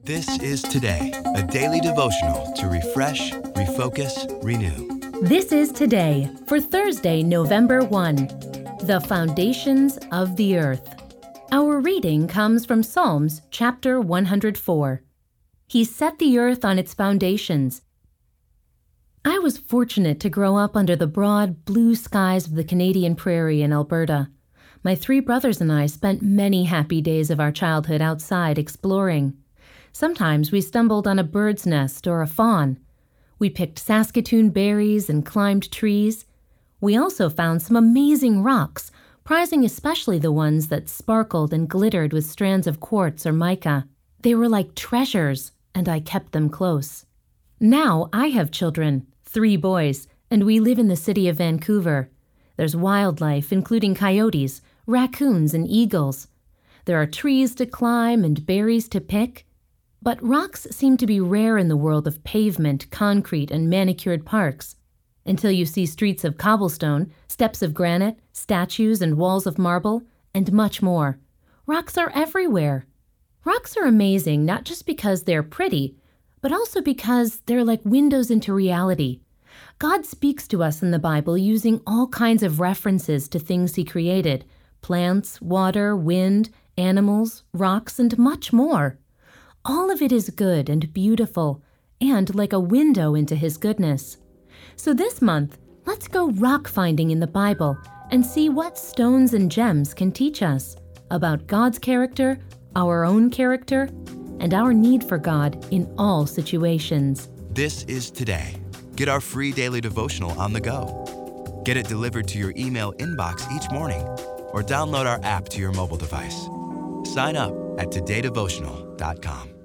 This is Today, a daily devotional to refresh, refocus, renew. This is Today for Thursday, November 1, the foundations of the earth. Our reading comes from Psalms chapter 104. He set the earth on its foundations. I was fortunate to grow up under the broad, blue skies of the Canadian prairie in Alberta. My three brothers and I spent many happy days of our childhood outside exploring. Sometimes we stumbled on a bird's nest or a fawn. We picked Saskatoon berries and climbed trees. We also found some amazing rocks, prizing especially the ones that sparkled and glittered with strands of quartz or mica. They were like treasures, and I kept them close. Now I have children, 3 boys, and we live in the city of Vancouver. There's wildlife, including coyotes, raccoons, and eagles. There are trees to climb and berries to pick. But rocks seem to be rare in the world of pavement, concrete, and manicured parks. Until you see streets of cobblestone, steps of granite, statues and walls of marble, and much more. Rocks are everywhere. Rocks are amazing not just because they're pretty, but also because they're like windows into reality. God speaks to us in the Bible using all kinds of references to things He created: plants, water, wind, animals, rocks, and much more. All of it is good and beautiful, and like a window into His goodness. So this month, let's go rock finding in the Bible and see what stones and gems can teach us about God's character, our own character, and our need for God in all situations. This is Today. Get our free daily devotional on the go. Get it delivered to your email inbox each morning, or download our app to your mobile device. Sign up at todaydevotional.com.